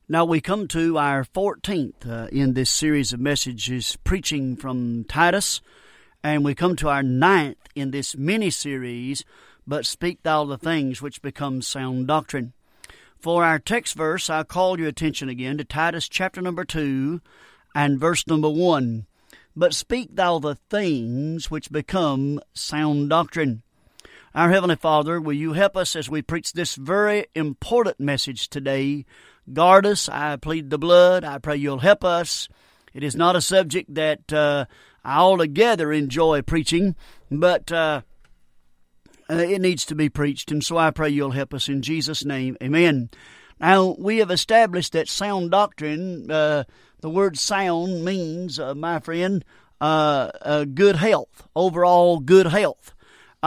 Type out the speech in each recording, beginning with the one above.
Now we come to our 14th in this series of messages preaching from Titus, and we come to our 9th in this mini-series, But Speak Thou the Things Which Become Sound Doctrine. For our text verse, I call your attention again to Titus chapter number 2 and verse number 1. But speak thou the things which become sound doctrine. Our Heavenly Father, will you help us as we preach this very important message today? Guard us. I plead the blood. I pray you'll help us. It is not a subject that I altogether enjoy preaching, but it needs to be preached, and so I pray you'll help us in Jesus' name. Amen. Now, we have established that sound doctrine, the word sound means, my friend, good health, overall good health.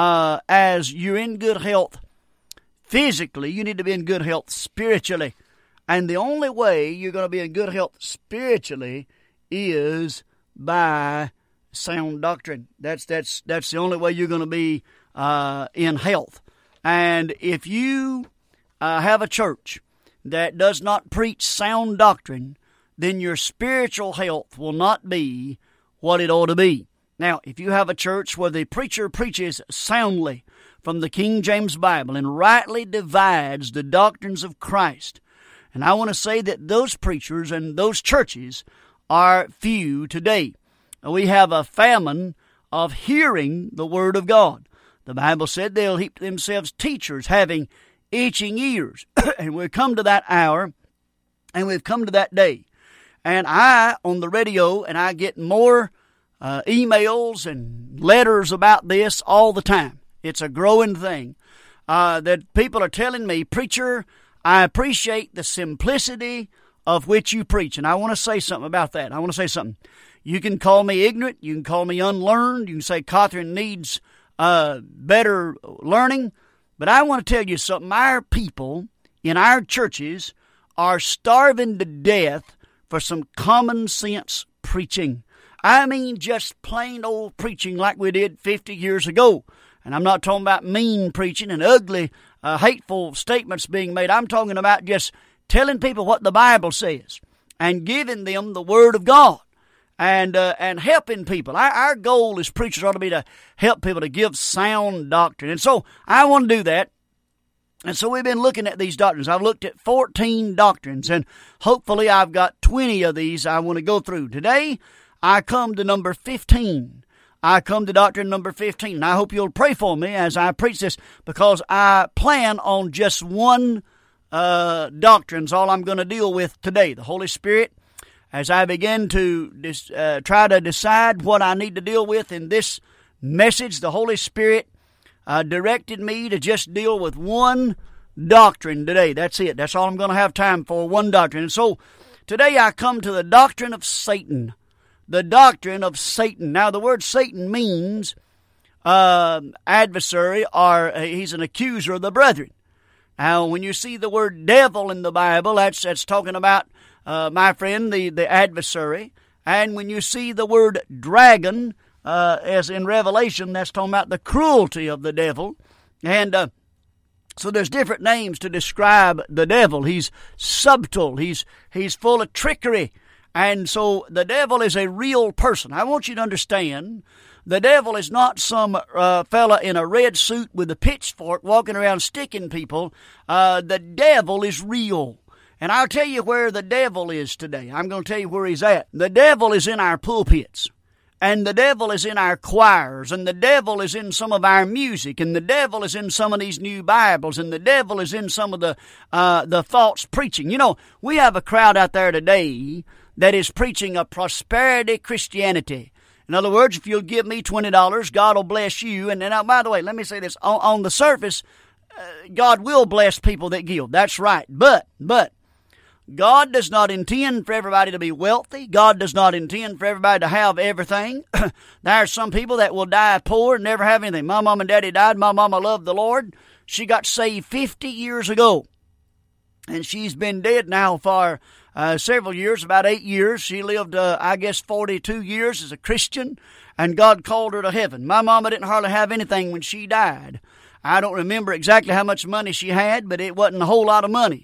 As you're in good health physically, you need to be in good health spiritually. And the only way you're going to be in good health spiritually is by sound doctrine. That's the only way you're going to be in health. And if you have a church that does not preach sound doctrine, then your spiritual health will not be what it ought to be. Now, if you have a church where the preacher preaches soundly from the King James Bible and rightly divides the doctrines of Christ, and I want to say that those preachers and those churches are few today. We have a famine of hearing the Word of God. The Bible said they'll heap to themselves teachers having itching ears. And we've come to that hour, and we've come to that day. And I, on the radio, and I get more emails and letters about this all the time. It's a growing thing that people are telling me, Preacher, I appreciate the simplicity of which you preach. And I want to say something about that. I want to say something. You can call me ignorant. You can call me unlearned. You can say Catherine needs better learning. But I want to tell you something. Our people in our churches are starving to death for some common sense preaching. I mean just plain old preaching like we did 50 years ago. And I'm not talking about mean preaching and ugly, hateful statements being made. I'm talking about just telling people what the Bible says and giving them the Word of God and helping people. Our goal as preachers ought to be to help people to give sound doctrine. And so I want to do that. And so we've been looking at these doctrines. I've looked at 14 doctrines, and hopefully I've got 20 of these I want to go through. Today, I come to number 15. I come to doctrine number 15, and I hope you'll pray for me as I preach this, because I plan on just one doctrine's all I'm going to deal with today. The Holy Spirit, as I begin to try to decide what I need to deal with in this message, the Holy Spirit directed me to just deal with one doctrine today. That's it. That's all I'm going to have time for, one doctrine. And so today I come to the doctrine of Satan. The doctrine of Satan. Now, the word Satan means adversary, or he's an accuser of the brethren. Now, when you see the word devil in the Bible, that's talking about, my friend, the adversary. And when you see the word dragon, as in Revelation, that's talking about the cruelty of the devil. And so there's different names to describe the devil. He's subtle. He's full of trickery. And so the devil is a real person. I want you to understand, the devil is not some fella in a red suit with a pitchfork walking around sticking people. The devil is real. And I'll tell you where the devil is today. I'm going to tell you where he's at. The devil is in our pulpits. And the devil is in our choirs, and the devil is in some of our music, and the devil is in some of these new Bibles, and the devil is in some of the false preaching. You know, we have a crowd out there today that is preaching a prosperity Christianity. In other words, if you'll give me $20, God will bless you. And now, by the way, let me say this. On the surface, God will bless people that give. That's right. But God does not intend for everybody to be wealthy. God does not intend for everybody to have everything. There are some people that will die poor and never have anything. My mom and daddy died. My mama loved the Lord. She got saved 50 years ago. And she's been dead now for several years, about 8 years. She lived, 42 years as a Christian, and God called her to heaven. My mama didn't hardly have anything when she died. I don't remember exactly how much money she had, but it wasn't a whole lot of money.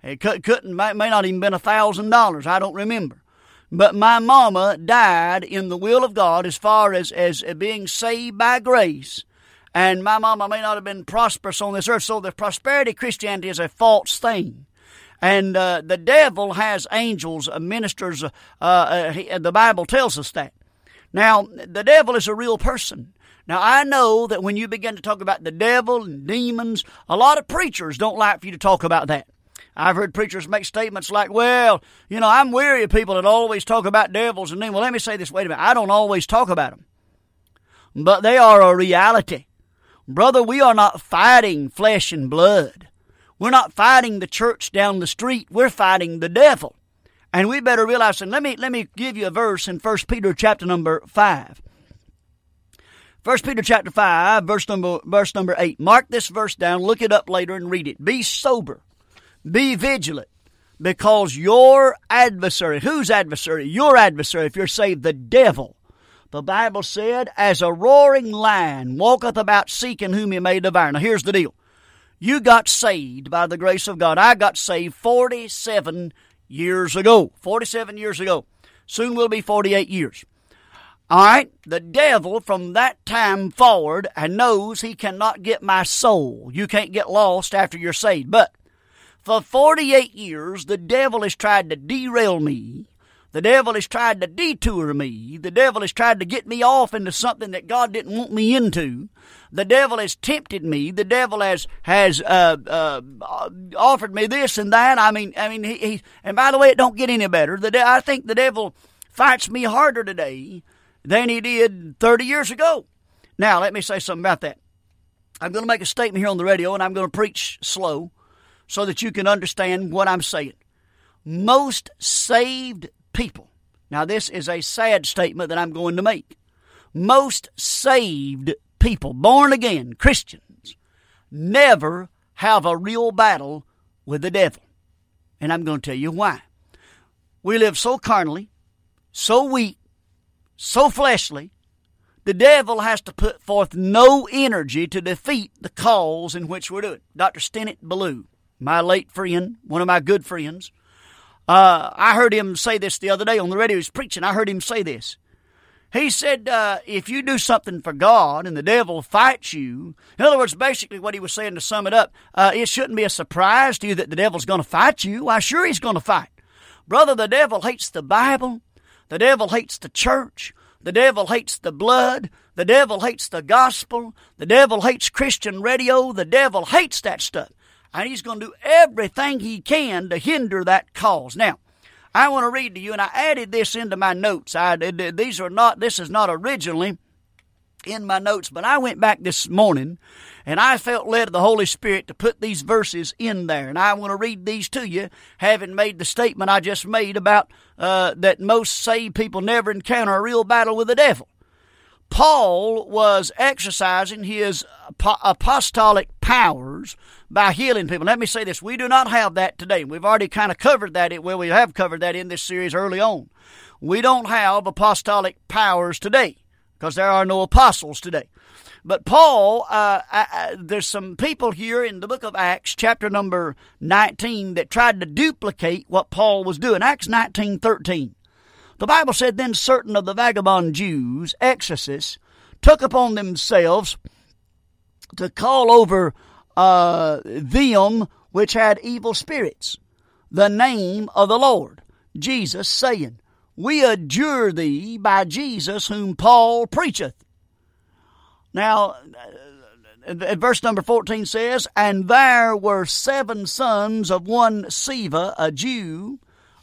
It may not even been $1,000. I don't remember. But my mama died in the will of God as far as being saved by grace. And my mama may not have been prosperous on this earth. So the prosperity Christianity is a false thing. And the devil has angels, ministers. The Bible tells us that. Now, the devil is a real person. Now, I know that when you begin to talk about the devil and demons, a lot of preachers don't like for you to talk about that. I've heard preachers make statements like, well, I'm weary of people that always talk about devils and demons. Well, let me say this. Wait a minute. I don't always talk about them. But they are a reality. Brother, we are not fighting flesh and blood. We're not fighting the church down the street. We're fighting the devil. And we better realize, and let me give you a verse in 1 Peter chapter number 5. 1 Peter chapter 5, verse number 8. Mark this verse down, look it up later and read it. Be sober. Be vigilant, because your adversary, whose adversary? Your adversary, if you're saved, the devil. The Bible said, as a roaring lion walketh about seeking whom he may devour. Now here's the deal. You got saved by the grace of God. I got saved 47 years ago. 47 years ago. Soon will be 48 years. All right? The devil from that time forward and knows he cannot get my soul. You can't get lost after you're saved. But for 48 years, the devil has tried to derail me. The devil has tried to detour me. The devil has tried to get me off into something that God didn't want me into. The devil has tempted me. The devil has offered me this and that. I mean, and by the way, it don't get any better. I think the devil fights me harder today than he did 30 years ago. Now, let me say something about that. I'm going to make a statement here on the radio, and I'm going to preach slow so that you can understand what I'm saying. Most saved people. Now, this is a sad statement that I'm going to make. Most saved people, born again Christians, never have a real battle with the devil. And I'm going to tell you why. We live so carnally, so weak, so fleshly, the devil has to put forth no energy to defeat the cause in which we're doing. Dr. Stennett Ballou, my late friend, one of my good friends, I heard him say this the other day on the radio. He was preaching. I heard him say this. He said, if you do something for God and the devil fights you, in other words, basically what he was saying to sum it up, it shouldn't be a surprise to you that the devil's going to fight you. Why, sure he's going to fight. Brother, the devil hates the Bible. The devil hates the church. The devil hates the blood. The devil hates the gospel. The devil hates Christian radio. The devil hates that stuff. And he's going to do everything he can to hinder that cause. Now, I want to read to you, and I added this into my notes. This is not originally in my notes, but I went back this morning, and I felt led of the Holy Spirit to put these verses in there. And I want to read these to you, having made the statement I just made about that most saved people never encounter a real battle with the devil. Paul was exercising his apostolic powers by healing people. Let me say this. We do not have that today. We've already kind of covered that. Well, we have covered that in this series early on. We don't have apostolic powers today because there are no apostles today. But Paul, there's some people here in the book of Acts, chapter number 19, that tried to duplicate what Paul was doing. Acts 19:13. The Bible said, then certain of the vagabond Jews, exorcists, took upon themselves to call over them which had evil spirits, the name of the Lord, Jesus, saying, we adjure thee by Jesus whom Paul preacheth. Now, verse number 14 says, and there were 7 sons of one Sceva, a Jew,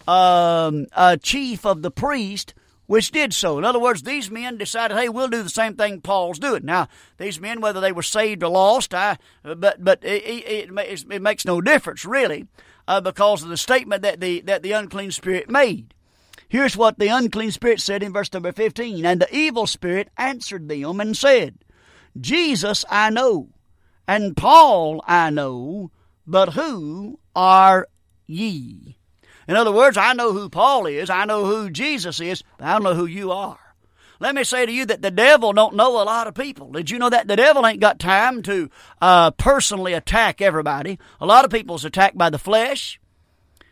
a chief of the priest, which did so. In other words, these men decided, hey, we'll do the same thing Paul's doing. Now, these men, whether they were saved or lost, but it makes no difference, really, because of the statement that the unclean spirit made. Here's what the unclean spirit said in verse number 15. And the evil spirit answered them and said, Jesus I know, and Paul I know, but who are ye? In other words, I know who Paul is, I know who Jesus is, but I don't know who you are. Let me say to you that the devil don't know a lot of people. Did you know that the devil ain't got time to personally attack everybody? A lot of people's attacked by the flesh.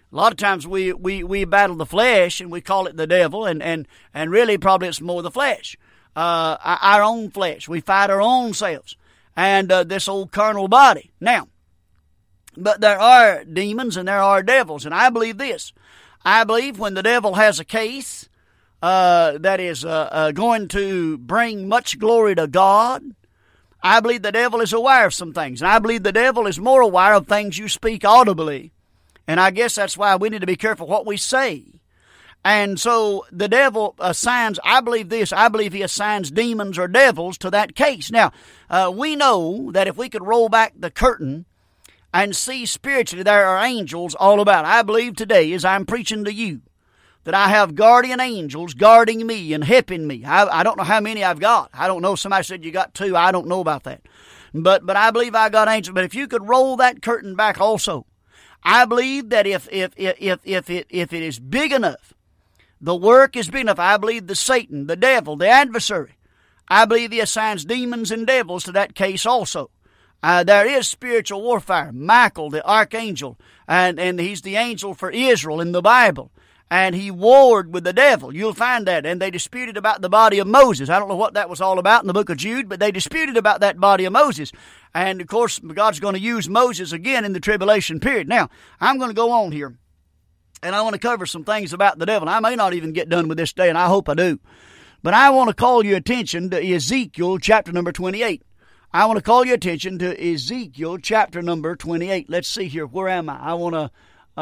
A lot of times we battle the flesh and we call it the devil, and really probably it's more the flesh, our own flesh. We fight our own selves and this old carnal body. Now, but there are demons and there are devils, and I believe this. I believe when the devil has a case that is going to bring much glory to God, I believe the devil is aware of some things, and I believe the devil is more aware of things you speak audibly. And I guess that's why we need to be careful what we say. And so the devil assigns, I believe this, I believe he assigns demons or devils to that case. Now, we know that if we could roll back the curtain and see spiritually, there are angels all about. I believe today, as I'm preaching to you, that I have guardian angels guarding me and helping me. I don't know how many I've got. I don't know. Somebody said you got 2. I don't know about that. But I believe I got angels. But if you could roll that curtain back also, I believe that if it is big enough, the work is big enough. I believe the Satan, the devil, the adversary, I believe he assigns demons and devils to that case also. There is spiritual warfare. Michael, the archangel, and he's the angel for Israel in the Bible. And he warred with the devil. You'll find that. And they disputed about the body of Moses. I don't know what that was all about in the book of Jude, but they disputed about that body of Moses. And, of course, God's going to use Moses again in the tribulation period. Now, I'm going to go on here, and I want to cover some things about the devil. I may not even get done with this today, and I hope I do. But I want to call your attention to Ezekiel chapter number 28. I want to call your attention to Ezekiel chapter number 28. Let's see here. Where am I? I want to...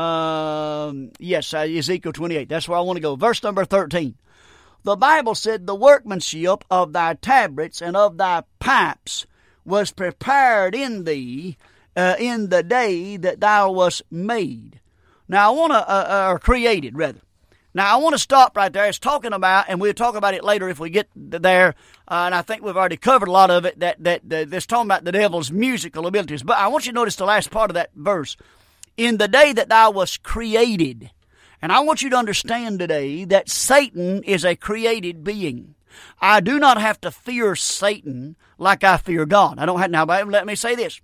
Ezekiel 28. That's where I want to go. Verse number 13. The Bible said, the workmanship of thy tabrets and of thy pipes was prepared in thee in the day that thou wast made. Now I want to, or created rather. Now I want to stop right there. It's talking about, and we'll talk about it later if we get there, and I think we've already covered a lot of it, that's talking about the devil's musical abilities. But I want you to notice the last part of that verse. In the day that thou wast created. And I want you to understand today that Satan is a created being. I do not have to fear Satan like I fear God. I don't have, now let me say this.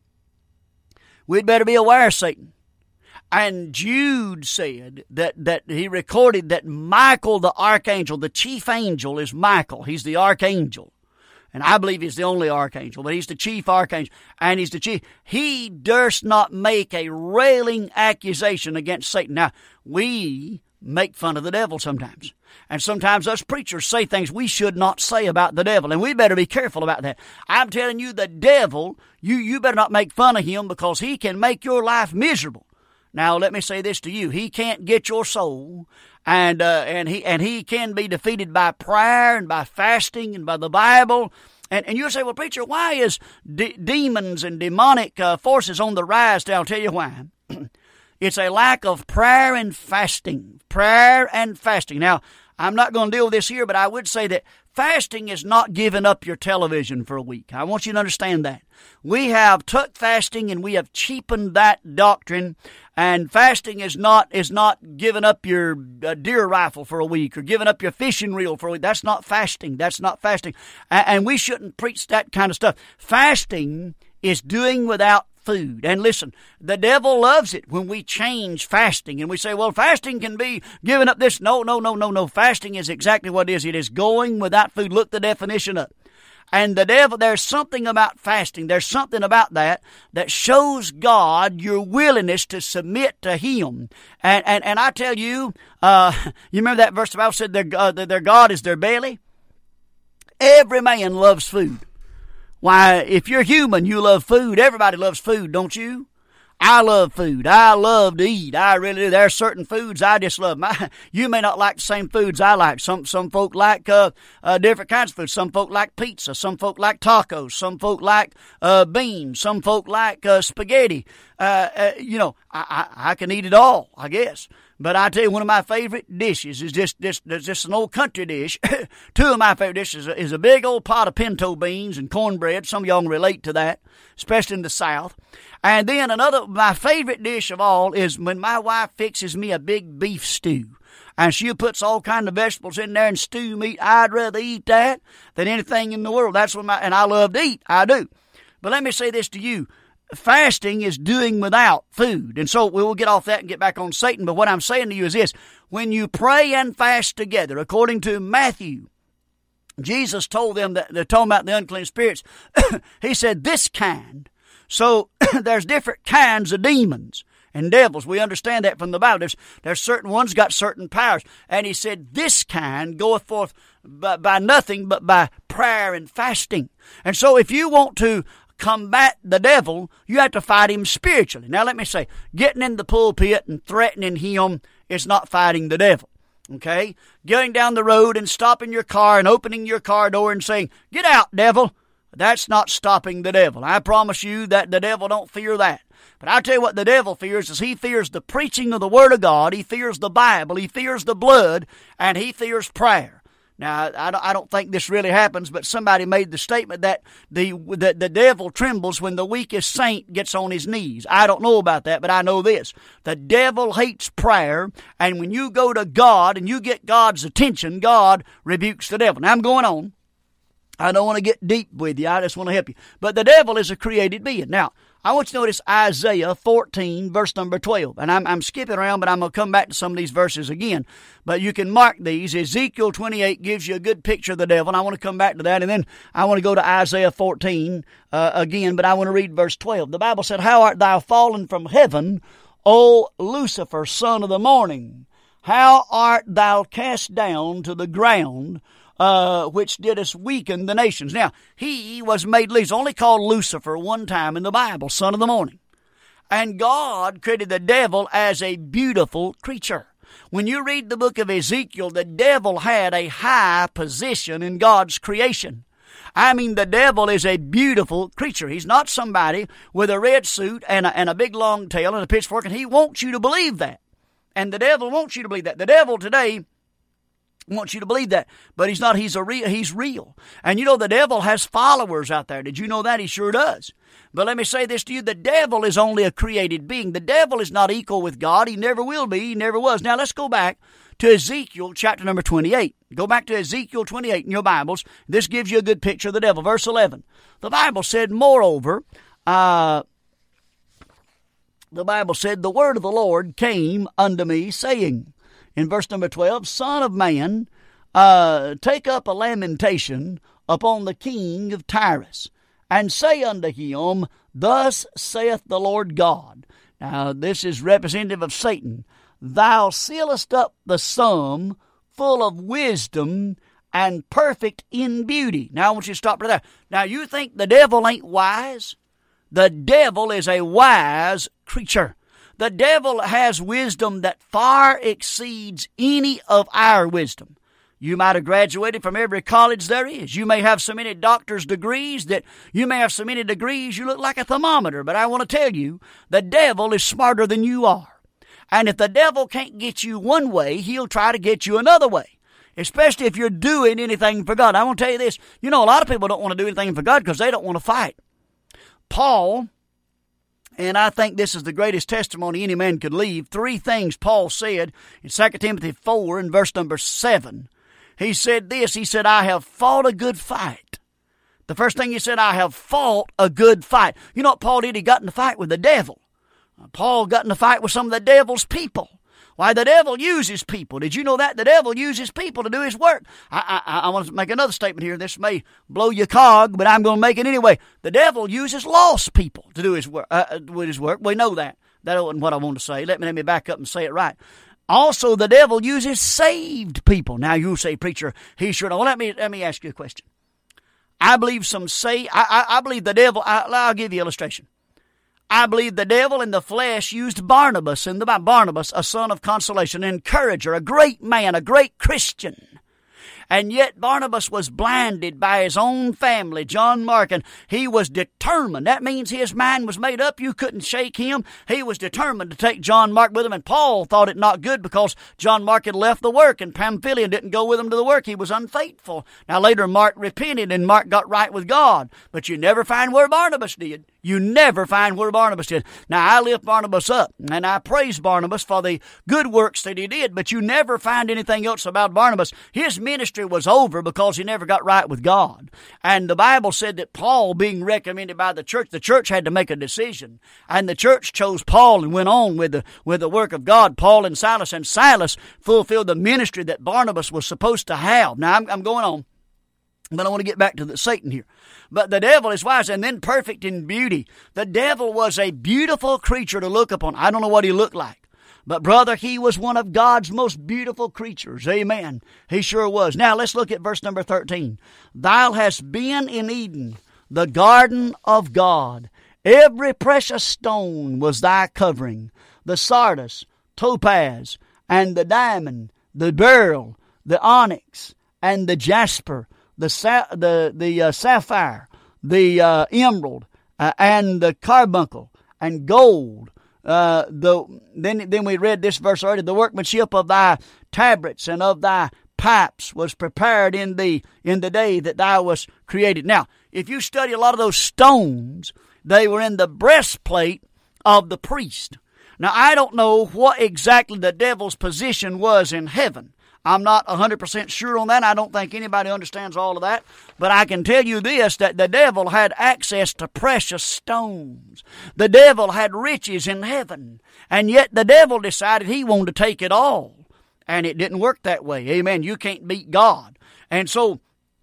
We'd better be aware of Satan. And Jude said that he recorded that Michael the archangel, the chief angel is Michael. He's the archangel. And I believe he's the only archangel, but he's the chief archangel, and he's the chief. He durst not make a railing accusation against Satan. Now, we make fun of the devil sometimes. And sometimes us preachers say things we should not say about the devil, and we better be careful about that. I'm telling you, the devil, you better not make fun of him, because he can make your life miserable. Now, let me say this to you. He can't get your soul, and he can be defeated by prayer and by fasting and by the Bible. And you'll say, well, preacher, why is demons and demonic forces on the rise? I'll tell you why. It's a lack of prayer and fasting. Prayer and fasting. Now, I'm not going to deal with this here, but I would say that fasting is not giving up your television for a week. I want you to understand that. We have took fasting and we have cheapened that doctrine. And fasting is not giving up your deer rifle for a week or giving up your fishing reel for a week. That's not fasting. That's not fasting. And we shouldn't preach that kind of stuff. Fasting is doing without food. And listen, the devil loves it when we change fasting and we say, well, fasting can be giving up this. No. Fasting is exactly what it is. It is going without food. Look the definition up. And the devil, there's something about fasting. There's something about that shows God your willingness to submit to Him. And I tell you, you remember that verse the Bible said their God is their belly? Every man loves food. Why, if you're human, you love food. Everybody loves food, don't you? I love food. I love to eat. I really do. There are certain foods I just love. You may not like the same foods I like. Some folk like different kinds of food. Some folk like pizza. Some folk like tacos. Some folk like beans. Some folk like spaghetti. I can eat it all, I guess. But I tell you, one of my favorite dishes is just an old country dish. Two of my favorite dishes is a big old pot of pinto beans and cornbread. Some of y'all can relate to that, especially in the South. And then my favorite dish of all is when my wife fixes me a big beef stew. And she puts all kinds of vegetables in there and stew meat. I'd rather eat that than anything in the world. And I love to eat. I do. But let me say this to you. fasting is doing without food. And so we will get off that and get back on Satan. But what I'm saying to you is this. When you pray and fast together, according to Matthew, Jesus told them that they're talking about the unclean spirits. He said this kind. So there's different kinds of demons and devils. We understand that from the Bible. There's certain ones got certain powers. And he said this kind goeth forth by nothing but by prayer and fasting. And so if you want to combat the devil, you have to fight him spiritually. Now let me say, getting in the pulpit and threatening him is not fighting the devil. Okay? Going down the road and stopping your car and opening your car door and saying, "Get out, devil." That's not stopping the devil. I promise you that the devil don't fear that. But I tell you what the devil fears is he fears the preaching of the Word of God. He fears the Bible. He fears the blood. And he fears prayer. Now, I don't think this really happens, but somebody made the statement that the devil trembles when the weakest saint gets on his knees. I don't know about that, but I know this. The devil hates prayer, and when you go to God and you get God's attention, God rebukes the devil. Now, I'm going on. I don't want to get deep with you. I just want to help you. But the devil is a created being. Now, I want you to notice Isaiah 14, verse number 12. And I'm skipping around, but I'm going to come back to some of these verses again. But you can mark these. Ezekiel 28 gives you a good picture of the devil, and I want to come back to that. And then I want to go to Isaiah 14 again, but I want to read verse 12. The Bible said, "How art thou fallen from heaven, O Lucifer, son of the morning? How art thou cast down to the ground, which didst weaken the nations." Now, he was made, he's only called Lucifer one time in the Bible, son of the morning. And God created the devil as a beautiful creature. When you read the book of Ezekiel, the devil had a high position in God's creation. I mean, the devil is a beautiful creature. He's not somebody with a red suit and a big long tail and a pitchfork, and he wants you to believe that. And the devil wants you to believe that. The devil today wants you to believe that, but he's not. He's real. And you know, the devil has followers out there. Did you know that? He sure does. But let me say this to you. The devil is only a created being. The devil is not equal with God. He never will be. He never was. Now let's go back to Ezekiel chapter number 28. Go back to Ezekiel 28 in your Bibles. This gives you a good picture of the devil. Verse 11. The Bible said, moreover, the Bible said, the word of the Lord came unto me, saying, in verse number 12, Son of man, take up a lamentation upon the king of Tyrus, and say unto him, Thus saith the Lord God. Now, this is representative of Satan. Thou sealest up the sum, full of wisdom, and perfect in beauty. Now, I want you to stop right there. Now, you think the devil ain't wise? The devil is a wise creature. The devil has wisdom that far exceeds any of our wisdom. You might have graduated from every college there is. You may have so many doctor's degrees that you may have so many degrees you look like a thermometer. But I want to tell you, the devil is smarter than you are. And if the devil can't get you one way, he'll try to get you another way. Especially if you're doing anything for God. I want to tell you this. You know, a lot of people don't want to do anything for God because they don't want to fight. Paul, and I think this is the greatest testimony any man could leave, 3 things Paul said in 2 Timothy 4 and verse number 7. He said this, he said, I have fought a good fight. The first thing he said, I have fought a good fight. You know what Paul did? He got in a fight with the devil. Paul got in a fight with some of the devil's people. Why, the devil uses people. Did you know that? The devil uses people to do his work. I want to make another statement here. This may blow your cog, but I'm going to make it anyway. The devil uses lost people to do his work. With his work. We know that. That wasn't what I wanted to say. Let me back up and say it right. Also, the devil uses saved people. Now, you say, preacher, he sure don't. Well, let me ask you a question. I believe I believe the devil, I'll give you an illustration. I believe the devil in the flesh used Barnabas in the Bible. Barnabas, a son of consolation, an encourager, a great man, a great Christian. And yet Barnabas was blinded by his own family, John Mark, and he was determined. That means his mind was made up. You couldn't shake him. He was determined to take John Mark with him, and Paul thought it not good because John Mark had left the work, and Pamphylia didn't go with him to the work. He was unfaithful. Now later Mark repented, and Mark got right with God. But you never find where Barnabas did. You never find where Barnabas did. Now, I lift Barnabas up, and I praise Barnabas for the good works that he did, but you never find anything else about Barnabas. His ministry ministry was over because he never got right with God. And the Bible said that Paul, being recommended by the church had to make a decision. And the church chose Paul and went on with the work of God. Paul and Silas fulfilled the ministry that Barnabas was supposed to have. Now, I'm going on, but I want to get back to Satan here. But the devil is wise and then perfect in beauty. The devil was a beautiful creature to look upon. I don't know what he looked like. But, brother, he was one of God's most beautiful creatures. Amen. He sure was. Now, let's look at verse number 13. Thou hast been in Eden, the garden of God. Every precious stone was thy covering. The sardius, topaz, and the diamond, the beryl, the onyx, and the jasper, the sapphire, the emerald, and the carbuncle, and gold. Then we read this verse already. The workmanship of thy tabrets and of thy pipes was prepared in the day that thou wast created. Now, if you study a lot of those stones, they were in the breastplate of the priest. Now, I don't know what exactly the devil's position was in heaven. I'm not 100% sure on that. I don't think anybody understands all of that. But I can tell you this, that the devil had access to precious stones. The devil had riches in heaven. And yet the devil decided he wanted to take it all. And it didn't work that way. Amen. You can't beat God. And so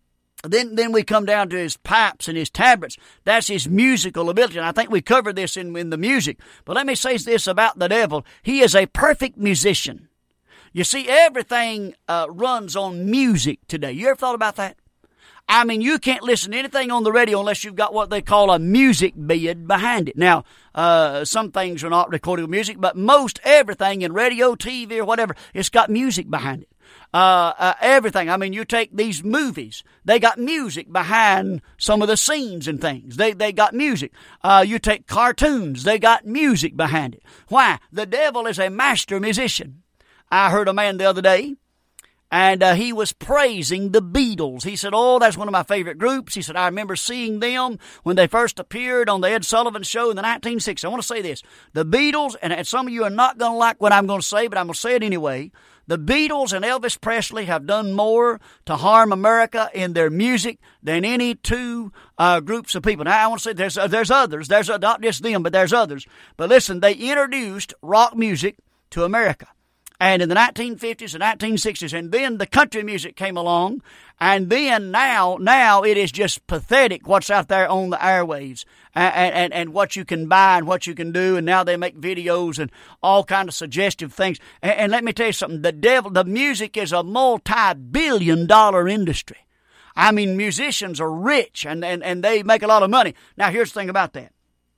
then we come down to his pipes and his tabrets. That's his musical ability. And I think we covered this in the music. But let me say this about the devil. He is a perfect musician. You see, everything runs on music today. You ever thought about that? I mean, you can't listen to anything on the radio unless you've got what they call a music bed behind it. Now, some things are not recorded with music, but most everything in radio, TV, or whatever, it's got music behind it. Everything. I mean, you take these movies, they got music behind some of the scenes and things. They got music. You take cartoons, they got music behind it. Why? The devil is a master musician. I heard a man the other day, and he was praising the Beatles. He said, oh, that's one of my favorite groups. He said, I remember seeing them when they first appeared on the Ed Sullivan Show in the 1960s. I want to say this. The Beatles, and some of you are not going to like what I'm going to say, but I'm going to say it anyway. The Beatles and Elvis Presley have done more to harm America in their music than any two groups of people. Now, I want to say there's others. There's not just them, but there's others. But listen, they introduced rock music to America. And in the 1950s and 1960s, and then the country music came along, and then now it is just pathetic what's out there on the airwaves, and what you can buy and what you can do, and now they make videos and all kind of suggestive things. And let me tell you something, the music is a multi-billion-dollar industry. I mean, musicians are rich, and they make a lot of money. Now, here's the thing about that.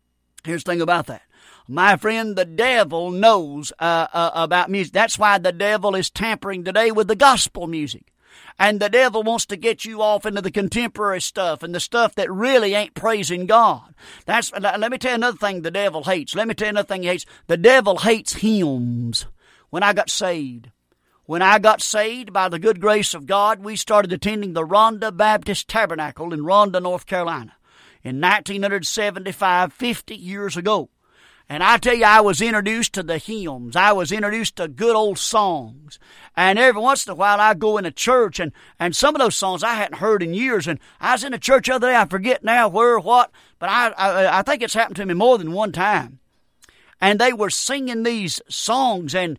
My friend, the devil knows about music. That's why the devil is tampering today with the gospel music. And the devil wants to get you off into the contemporary stuff and the stuff that really ain't praising God. Let me tell you another thing the devil hates. The devil hates hymns. When I got saved by the good grace of God, we started attending the Rhonda Baptist Tabernacle in Rhonda, North Carolina in 1975, 50 years ago. And I tell you, I was introduced to the hymns. I was introduced to good old songs. And every once in a while, I go in a church, and some of those songs I hadn't heard in years. And I was in a church the other day, I forget now where or what, but I think it's happened to me more than one time. And they were singing these songs, and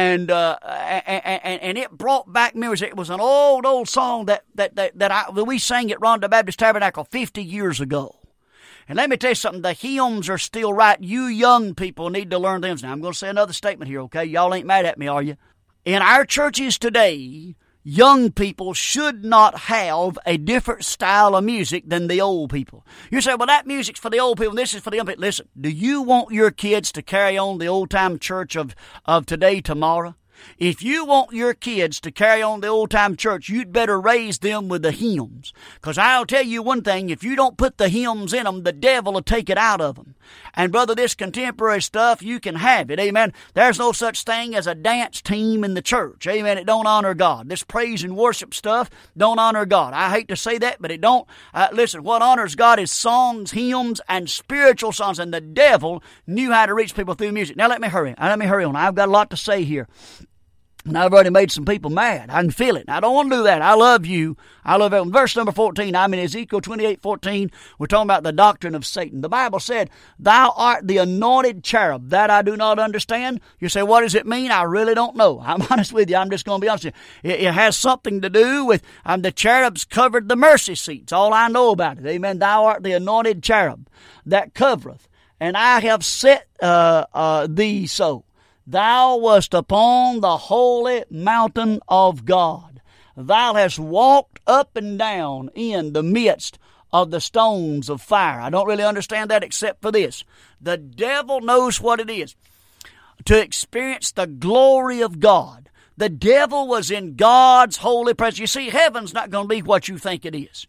it brought back memories. It was an old song that we sang at Rhonda Baptist Tabernacle 50 years ago. And let me tell you something, the hymns are still right. You young people need to learn them. Now, I'm going to say another statement here, okay? Y'all ain't mad at me, are you? In our churches today, young people should not have a different style of music than the old people. You say, well, that music's for the old people, and this is for the young people. Listen, do you want your kids to carry on the old-time church of today, tomorrow? If you want your kids to carry on the old-time church, you'd better raise them with the hymns. Because I'll tell you one thing, if you don't put the hymns in them, the devil will take it out of them. And brother, this contemporary stuff, you can have it, amen. There's no such thing as a dance team in the church, amen. It don't honor God. This praise and worship stuff don't honor God. I hate to say that, but it don't. Listen, what honors God is songs, hymns, and spiritual songs. And the devil knew how to reach people through music. Now let me hurry on. I've got a lot to say here. And I've already made some people mad. I can feel it. I don't want to do that. I love you. I love everyone. Verse number 14, I'm in Ezekiel 28:14. We're talking about the doctrine of Satan. The Bible said, thou art the anointed cherub. That I do not understand. You say, what does it mean? I really don't know. I'm honest with you. I'm just going to be honest with you. It has something to do with the cherubs covered the mercy seats. All I know about it. Amen. Thou art the anointed cherub that covereth. And I have set thee so. Thou wast upon the holy mountain of God. Thou hast walked up and down in the midst of the stones of fire. I don't really understand that except for this. The devil knows what it is to experience the glory of God. The devil was in God's holy presence. You see, heaven's not going to be what you think it is.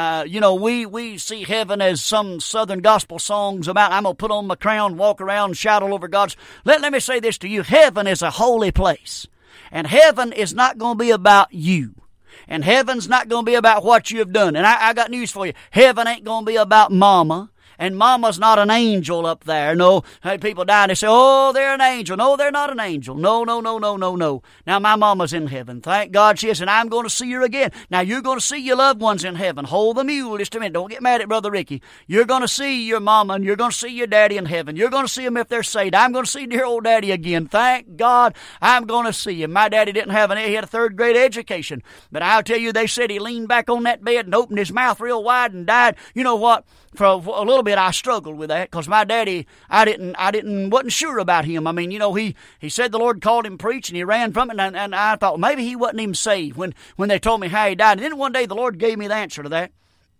We see heaven as some Southern gospel songs about, I'm going to put on my crown, walk around, shout all over God's. Let me say this to you. Heaven is a holy place. And heaven is not going to be about you. And heaven's not going to be about what you have done. And I got news for you. Heaven ain't going to be about mama. And mama's not an angel up there. No, people die and they say, oh, they're an angel. No, they're not an angel. No. Now, my mama's in heaven. Thank God she is, and I'm going to see her again. Now, you're going to see your loved ones in heaven. Hold the mule just a minute. Don't get mad at Brother Ricky. You're going to see your mama, and you're going to see your daddy in heaven. You're going to see them if they're saved. I'm going to see dear old daddy again. Thank God I'm going to see him. My daddy didn't have he had a third-grade education. But I'll tell you, they said he leaned back on that bed and opened his mouth real wide and died. You know what? For a little bit, I struggled with that because my daddy, wasn't sure about him. I mean, he said the Lord called him preach and he ran from it, and I thought maybe he wasn't even saved when they told me how he died. And then one day the Lord gave me the answer to that.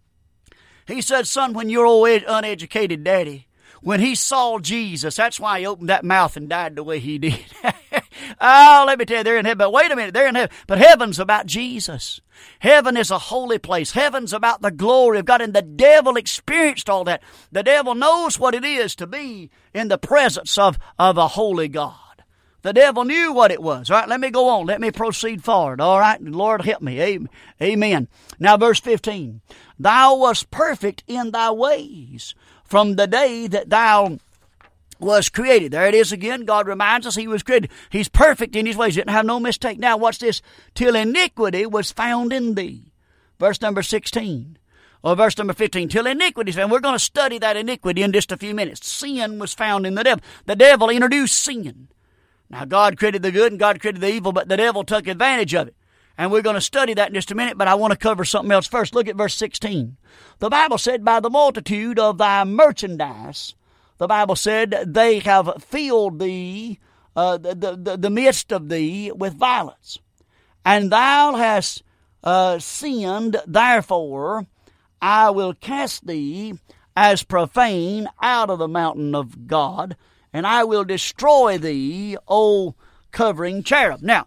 He said, son, when your old uneducated daddy, when he saw Jesus, that's why he opened that mouth and died the way he did. Oh, let me tell you, they're in heaven. But wait a minute, they're in heaven. But heaven's about Jesus. Heaven is a holy place. Heaven's about the glory of God. And the devil experienced all that. The devil knows what it is to be in the presence of a holy God. The devil knew what it was. All right, let me go on. Let me proceed forward. All right, Lord help me. Amen. Now, verse 15. Thou wast perfect in thy ways from the day that thou was created. There it is again. God reminds us he was created. He's perfect in his ways. He didn't have no mistake. Now watch this. Till iniquity was found in thee. Verse number 16. Or verse number 15. Till iniquity is found. We're going to study that iniquity in just a few minutes. Sin was found in the devil. The devil introduced sin. Now God created the good and God created the evil, but the devil took advantage of it. And we're going to study that in just a minute, but I want to cover something else first. Look at verse 16. The Bible said, by the multitude of thy merchandise, the Bible said, they have filled thee, the midst of thee with violence. And thou hast sinned, therefore I will cast thee as profane out of the mountain of God, and I will destroy thee, O covering cherub. Now,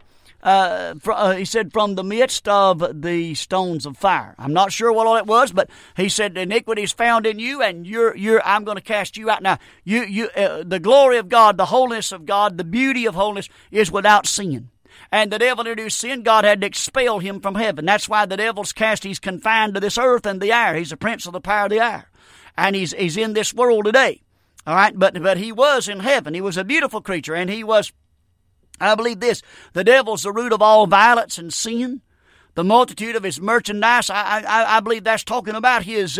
he said, from the midst of the stones of fire. I'm not sure what all it was, but he said, iniquity is found in you, and I'm going to cast you out. Now, the glory of God, the holiness of God, the beauty of holiness is without sin. And the devil introduced sin. God had to expel him from heaven. That's why the devil's cast. He's confined to this earth and the air. He's the prince of the power of the air. And he's in this world today. All right, but he was in heaven. He was a beautiful creature, and he was, I believe this, the devil's the root of all violence and sin. The multitude of his merchandise, I believe that's talking about his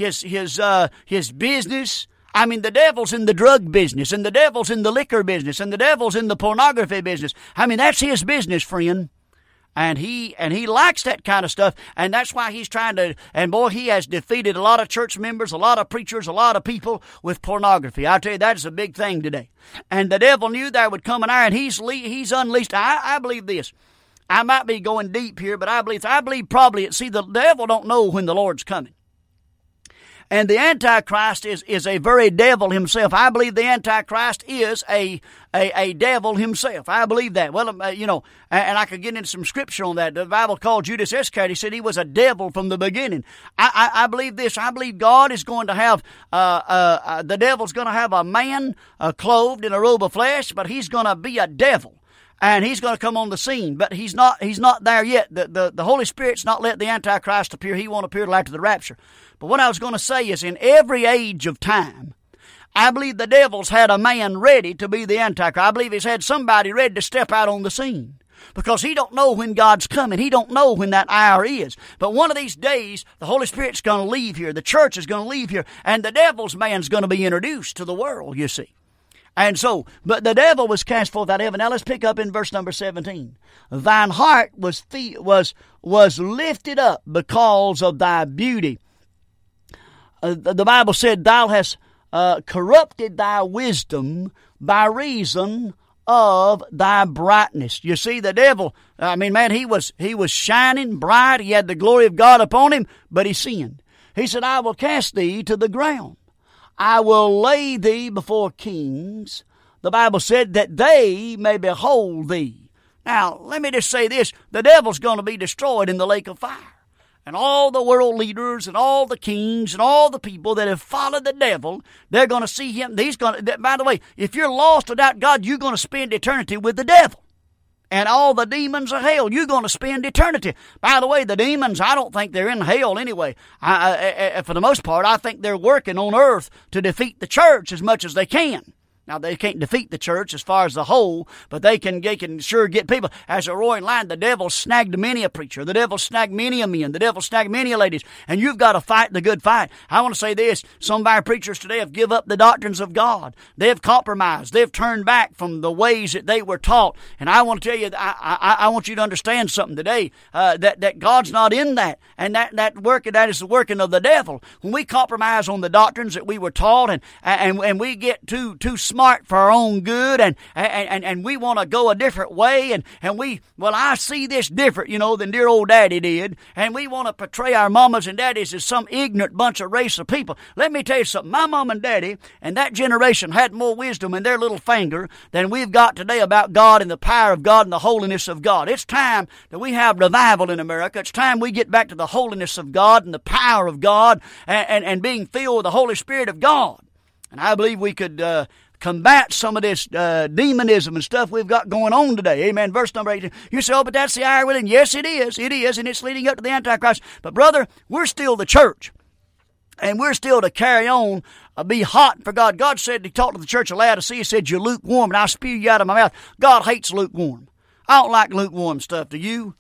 business. I mean, the devil's in the drug business, and the devil's in the liquor business, and the devil's in the pornography business. I mean, that's his business, friend. And he likes that kind of stuff, and that's why he's trying to, and boy, he has defeated a lot of church members, a lot of preachers, a lot of people with pornography. I tell you, that is a big thing today. And the devil knew there would come an hour, and he's unleashed. I believe this. I might be going deep here, but I believe probably, see, the devil don't know when the Lord's coming. And the Antichrist is a very devil himself. I believe the Antichrist is a devil himself. I believe that. Well, and I could get into some scripture on that. The Bible called Judas Iscariot. He said he was a devil from the beginning. I believe this. I believe God is going to have, the devil's going to have a man clothed in a robe of flesh, but he's going to be a devil. And he's going to come on the scene, but he's not there yet. The Holy Spirit's not let the Antichrist appear. He won't appear till after the rapture. But what I was going to say is, in every age of time, I believe the devil's had a man ready to be the Antichrist. I believe he's had somebody ready to step out on the scene. because he don't know when God's coming. He don't know when that hour is. But one of these days, the Holy Spirit's going to leave here. The church is going to leave here. And the devil's man's going to be introduced to the world, you see. And so, but the devil was cast forth out of heaven. Now let's pick up in verse number 17. Thine heart was lifted up because of thy beauty. The Bible said, thou hast corrupted thy wisdom by reason of thy brightness. You see, the devil, he was shining bright. He had the glory of God upon him, but he sinned. He said, I will cast thee to the ground. I will lay thee before kings. The Bible said that they may behold thee. Now, let me just say this. The devil's going to be destroyed in the lake of fire. And all the world leaders and all the kings and all the people that have followed the devil, they're going to see him. By the way, if you're lost without God, you're going to spend eternity with the devil. And all the demons of hell, you're going to spend eternity. By the way, the demons, I don't think they're in hell anyway. For the most part, I think they're working on earth to defeat the church as much as they can. Now, they can't defeat the church as far as the whole, but they can sure get people. As a roaring lion, the devil snagged many a preacher. The devil snagged many a men. The devil snagged many a ladies. And you've got to fight the good fight. I want to say this. Some of our preachers today have given up the doctrines of God. They have compromised. They have turned back from the ways that they were taught. And I want to tell you, I want you to understand something today, that God's not in that. And that is the working of the devil. When we compromise on the doctrines that we were taught and we get too smart for our own good and we want to go a different way and I see this different, than dear old daddy did, and we want to portray our mamas and daddies as some ignorant bunch of race of people. Let me tell you something. My mom and daddy and that generation had more wisdom in their little finger than we've got today about God and the power of God and the holiness of God. It's time that we have revival in America. It's time we get back to the holiness of God and the power of God and being filled with the Holy Spirit of God. And I believe we could combat some of this demonism and stuff we've got going on today. Amen. Verse number 18. You say, but that's the hour within. Yes, it is. It is, and it's leading up to the Antichrist. But brother, we're still the church. And we're still to carry on, be hot for God. God said, he talked to the church of Laodicea, he said, you're lukewarm, and I'll spew you out of my mouth. God hates lukewarm. I don't like lukewarm stuff. Do you?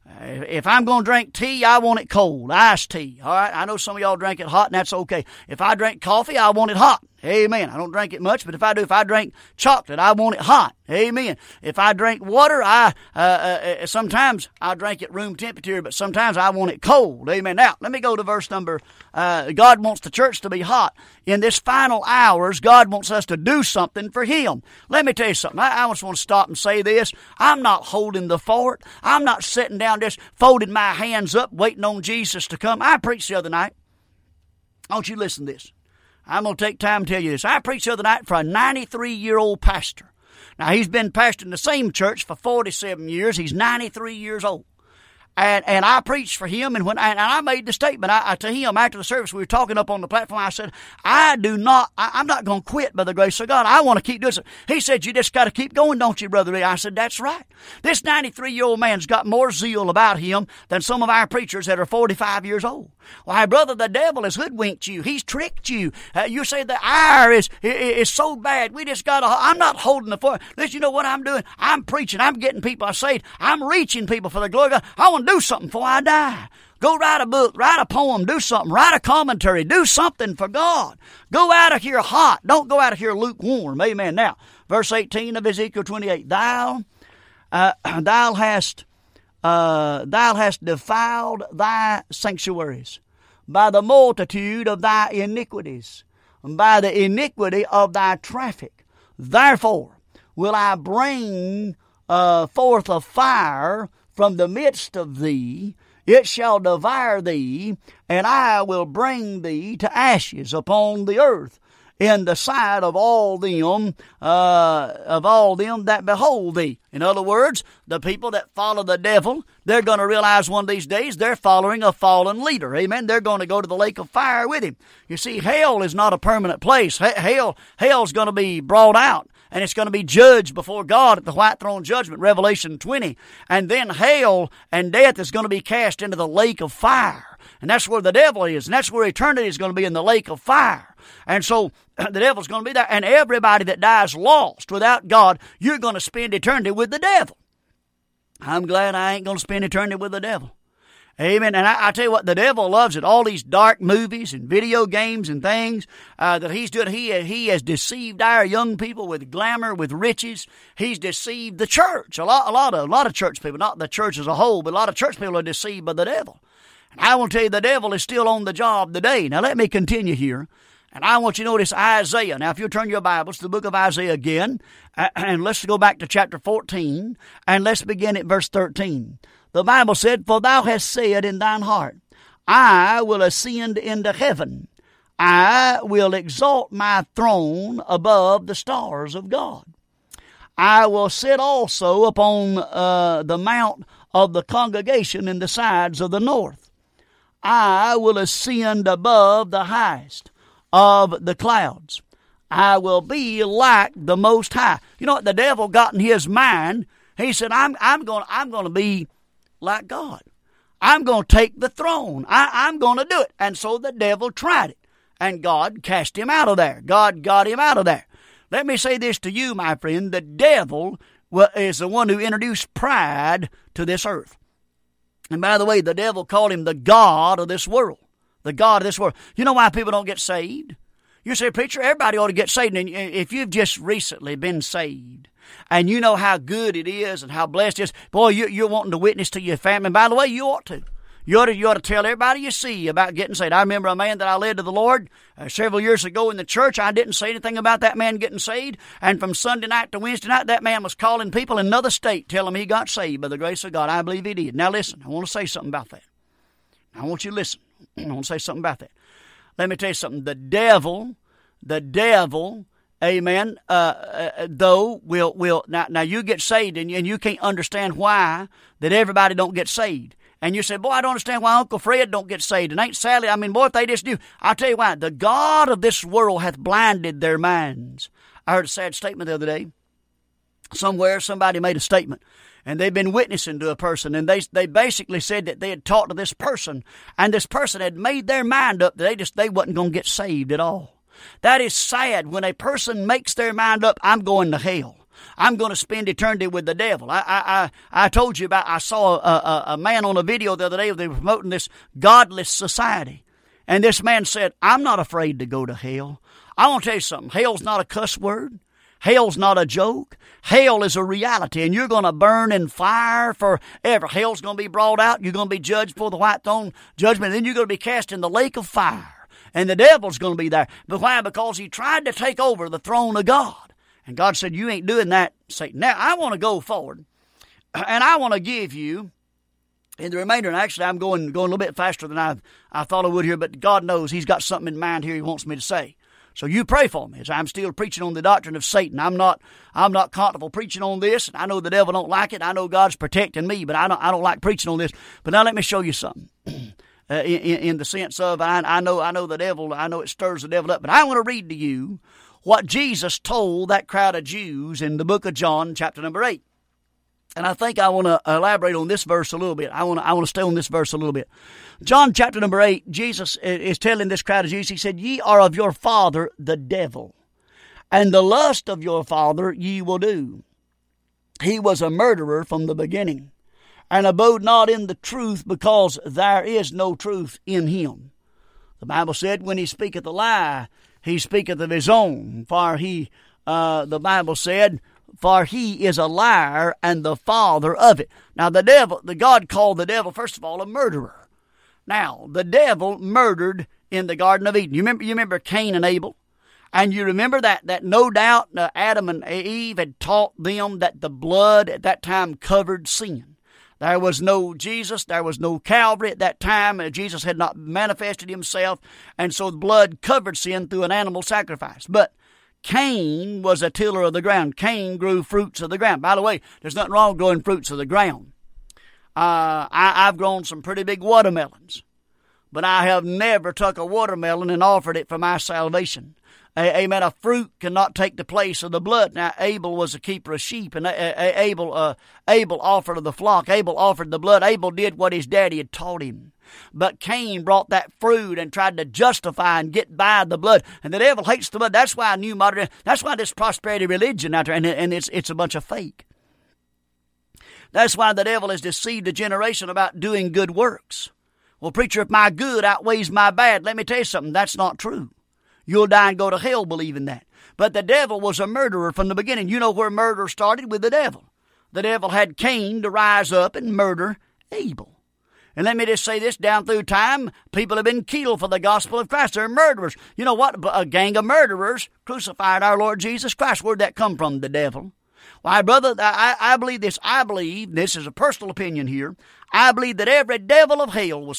If I'm going to drink tea, I want it cold, iced tea. All right, I know some of y'all drink it hot, and that's okay. If I drink coffee, I want it hot. Amen. I don't drink it much, but if I drink chocolate, I want it hot. Amen. If I drink water, sometimes I drink it room temperature, but sometimes I want it cold. Amen. Now, let me go to verse number, God wants the church to be hot. In this final hours, God wants us to do something for Him. Let me tell you something. I just want to stop and say this. I'm not holding the fort. I'm not sitting down just folding my hands up, waiting on Jesus to come. I preached the other night. I want you to listen to this. I'm going to take time to tell you this. I preached the other night for a 93-year-old pastor. Now, he's been pastoring the same church for 47 years. He's 93 years old. And I preached for him, and I made the statement to him after the service. We were talking up on the platform. I said, I'm not going to quit by the grace of God. I want to keep doing it. He said, you just got to keep going, don't you, Brother Lee? I said, that's right. This 93-year-old man's got more zeal about him than some of our preachers that are 45 years old. Why, brother, the devil has hoodwinked you. He's tricked you. You say the hour is so bad. We just got to, I'm not holding the fort. Listen, you know what I'm doing? I'm preaching. I'm getting people saved. I'm reaching people for the glory of God. I want to do something before I die. Go write a book, write a poem, do something, write a commentary, do something for God. Go out of here hot. Don't go out of here lukewarm. Amen. Now, verse 18 of Ezekiel 28, thou hast defiled thy sanctuaries by the multitude of thy iniquities, by the iniquity of thy traffic. Therefore will I bring forth a fire from the midst of thee. It shall devour thee, and I will bring thee to ashes upon the earth in the sight of all them that behold thee. In other words, the people that follow the devil, they're going to realize one of these days they're following a fallen leader. Amen. They're going to go to the lake of fire with him. You see, hell is not a permanent place. Hell's going to be brought out, and it's going to be judged before God at the white throne judgment, Revelation 20. And then hell and death is going to be cast into the lake of fire. And that's where the devil is, and that's where eternity is going to be, in the lake of fire. And so the devil's going to be there, and everybody that dies lost without God, you're going to spend eternity with the devil. I'm glad I ain't going to spend eternity with the devil. Amen. And I tell you what, the devil loves it. All these dark movies and video games and things that he's doing. He has deceived our young people with glamour, with riches. He's deceived the church. A lot of church people, not the church as a whole, but a lot of church people are deceived by the devil. And I want to tell you, the devil is still on the job today. Now let me continue here. And I want you to notice Isaiah. Now, if you'll turn your Bibles to the book of Isaiah again, and let's go back to chapter 14, and let's begin at verse 13. The Bible said, For thou hast said in thine heart, I will ascend into heaven. I will exalt my throne above the stars of God. I will sit also upon the mount of the congregation in the sides of the north. I will ascend above the highest of the clouds. I will be like the Most High. You know what the devil got in his mind? He said, I'm going to be like God. I'm going to take the throne. I'm going to do it. And so the devil tried it. And God cast him out of there. God got him out of there. Let me say this to you, my friend. The devil is the one who introduced pride to this earth. And by the way, the devil called him the God of this world. The God of this world. You know why people don't get saved? You say, preacher, everybody ought to get saved. And if you've just recently been saved, and you know how good it is and how blessed it is, boy, you're wanting to witness to your family. And by the way, you ought to. You ought to tell everybody you see about getting saved. I remember a man that I led to the Lord several years ago in the church. I didn't say anything about that man getting saved. And from Sunday night to Wednesday night, that man was calling people in another state, telling them he got saved by the grace of God. I believe he did. Now listen, I want to say something about that. I want you to listen. I want to say something about that. Let me tell you something. The devil, amen, though, will now you get saved and you can't understand why that everybody don't get saved. And you say, boy, I don't understand why Uncle Fred don't get saved. And Aunt Sally, I mean, boy, if they just knew. I'll tell you why. The God of this world hath blinded their minds. I heard a sad statement the other day. Somewhere somebody made a statement. And they've been witnessing to a person. And they basically said that they had talked to this person. And this person had made their mind up that they wasn't going to get saved at all. That is sad when a person makes their mind up, I'm going to hell. I'm going to spend eternity with the devil. I told you about, I saw a man on a video the other day. They were promoting this godless society. And this man said, I'm not afraid to go to hell. I want to tell you something. Hell's not a cuss word. Hell's not a joke. Hell is a reality, and you're going to burn in fire forever. Hell's going to be brought out. You're going to be judged for the white throne judgment. And then you're going to be cast in the lake of fire. And the devil's going to be there. But why? Because he tried to take over the throne of God. And God said, you ain't doing that, Satan. Now, I want to go forward, and I want to give you, in the remainder, and actually I'm going a little bit faster than I thought I would here, but God knows He's got something in mind here He wants me to say. So you pray for me as I'm still preaching on the doctrine of Satan. I'm not comfortable preaching on this, and I know the devil don't like it. I know God's protecting me, but I don't like preaching on this. But now let me show you something. In the sense of, I know the devil, I know it stirs the devil up, but I want to read to you what Jesus told that crowd of Jews in the book of John, chapter number 8. And I think I want to elaborate on this verse a little bit. I want to stay on this verse a little bit. John chapter number 8, Jesus is telling this crowd of Jews, He said, Ye are of your father the devil, and the lust of your father ye will do. He was a murderer from the beginning, and abode not in the truth, because there is no truth in him. The Bible said, when he speaketh a lie, he speaketh of his own, for the Bible said, for he is a liar and the father of it. Now the God called the devil, first of all, a murderer. Now, the devil murdered in the Garden of Eden. You remember Cain and Abel? And you remember that no doubt Adam and Eve had taught them that the blood at that time covered sin. There was no Jesus, there was no Calvary at that time. Jesus had not manifested Himself, and so the blood covered sin through an animal sacrifice. But Cain was a tiller of the ground. Cain grew fruits of the ground. By the way, there's nothing wrong with growing fruits of the ground. I've grown some pretty big watermelons, but I have never took a watermelon and offered it for my salvation. Amen. A fruit cannot take the place of the blood. Now, Abel was a keeper of sheep, and Abel offered of the flock. Abel offered the blood. Abel did what his daddy had taught him. But Cain brought that fruit and tried to justify and get by the blood. And the devil hates the blood. That's why that's why this prosperity religion out there, and it's a bunch of fake. That's why the devil has deceived a generation about doing good works. Well, preacher, if my good outweighs my bad, let me tell you something, that's not true. You'll die and go to hell believing that. But the devil was a murderer from the beginning. You know where murder started? With the devil. The devil had Cain to rise up and murder Abel. And let me just say this, down through time, people have been killed for the gospel of Christ. They're murderers. You know what? A gang of murderers crucified our Lord Jesus Christ. Where'd that come from? The devil. Why, brother, I believe this. I believe, this is a personal opinion here, I believe that every devil of hell was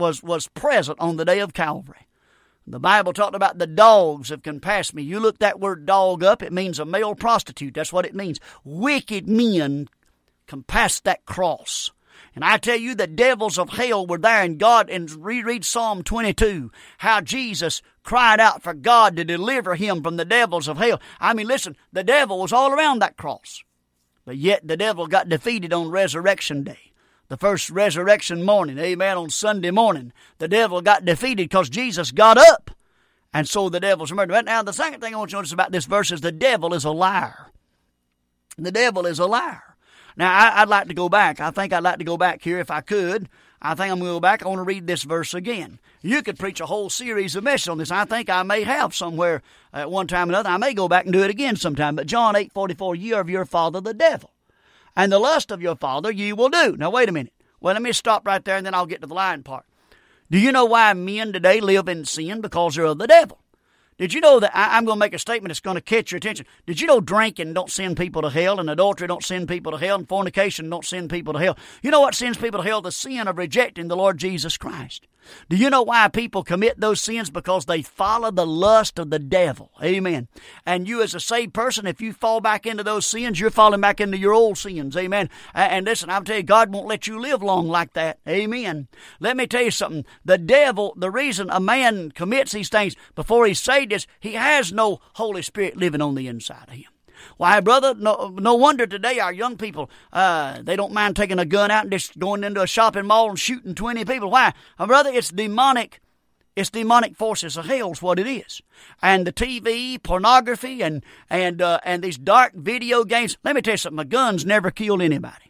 present on the day of Calvary. The Bible talked about the dogs have compassed me. You look that word dog up, it means a male prostitute. That's what it means. Wicked men compassed that cross. And I tell you, the devils of hell were there, and God, and reread Psalm 22, how Jesus cried out for God to deliver him from the devils of hell. I mean, listen, the devil was all around that cross. But yet the devil got defeated on Resurrection Day. The first resurrection morning, amen, on Sunday morning, the devil got defeated because Jesus got up. And so the devil's murdered. Now, the second thing I want you to notice about this verse is the devil is a liar. The devil is a liar. Now, I'd like to go back. I think I'd like to go back here if I could. I think I'm going to go back. I want to read this verse again. You could preach a whole series of messages on this. I think I may have somewhere at one time or another. I may go back and do it again sometime. But John 8:44, ye are of your father the devil, and the lust of your father ye will do. Now, wait a minute. Well, let me stop right there, and then I'll get to the lying part. Do you know why men today live in sin? Because they're of the devil. Did you know that I'm going to make a statement that's going to catch your attention? Did you know drinking don't send people to hell, and adultery don't send people to hell, and fornication don't send people to hell? You know what sends people to hell? The sin of rejecting the Lord Jesus Christ. Do you know why people commit those sins? Because they follow the lust of the devil. Amen. And you as a saved person, if you fall back into those sins, you're falling back into your old sins. Amen. And listen, I'll tell you, God won't let you live long like that. Amen. Let me tell you something. The devil, the reason a man commits these things before he's saved is he has no Holy Spirit living on the inside of him. Why, brother, no wonder today our young people, they don't mind taking a gun out and just going into a shopping mall and shooting 20 people. Why? Brother, it's demonic. It's demonic forces of hell is what it is. And the TV, pornography, and these dark video games. Let me tell you something. A gun's never killed anybody.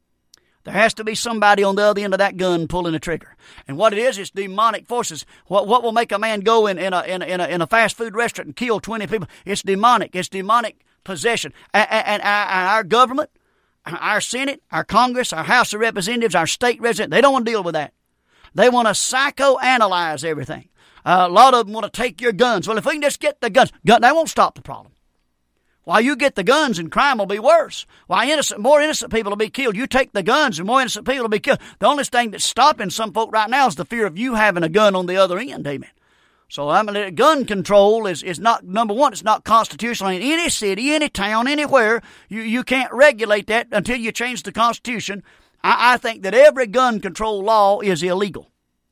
There has to be somebody on the other end of that gun pulling the trigger. And what it is, it's demonic forces. What will make a man go in a fast food restaurant and kill 20 people? It's demonic. It's demonic possession. And our government, our Senate, our Congress, our House of Representatives, our state residents, they don't want to deal with that. They want to psychoanalyze everything. A lot of them want to take your guns. Well, if we can just get the guns, that won't stop the problem. While you get the guns and crime will be worse. Why, more innocent people will be killed. You take the guns and more innocent people will be killed. The only thing that's stopping some folk right now is the fear of you having a gun on the other end. Amen. So gun control is not, number one, it's not constitutional in any city, any town, anywhere. You can't regulate that until you change the Constitution. I think that every gun control law is illegal.